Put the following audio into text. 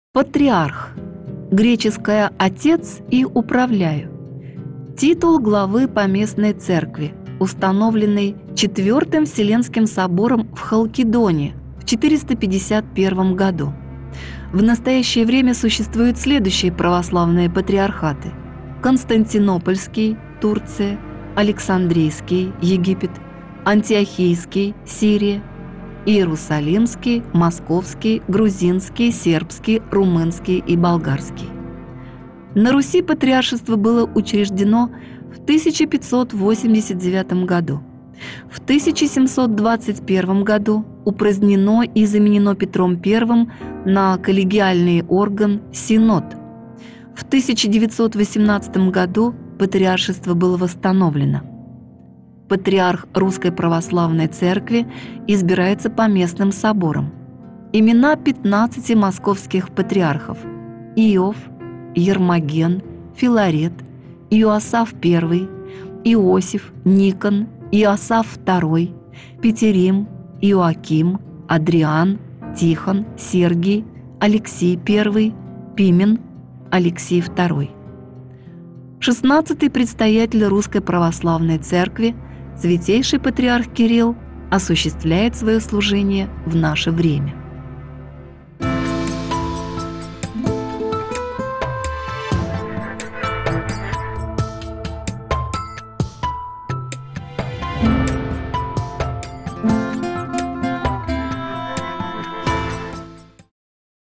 Патриарх. Греческое «отец» и «управляю». Титул главы поместной церкви, установленный Четвертым Вселенским собором в Халкидоне в 451 году. В настоящее время существуют следующие православные патриархаты: Константинопольский, Турция; Александрийский, Египет; Антиохийский, Сирия; Иерусалимский, Московский, Грузинский, Сербский, Румынский и Болгарский. На Руси патриаршество было учреждено в 1589 году. В 1721 году упразднено и заменено Петром I на коллегиальный орган Синод. В 1918 году патриаршество было восстановлено. Патриарх Русской Православной Церкви избирается поместным собором. Имена 15 московских патриархов: Иов, Ермоген, Филарет, Иоасаф I, Иосиф, Никон, Иосаф II, Петерим, Иоаким, Адриан, Тихон, Сергий, Алексий I, Пимен, Алексий II. 16-й предстоятель Русской Православной Церкви, Святейший Патриарх Кирилл, осуществляет свое служение в наше время.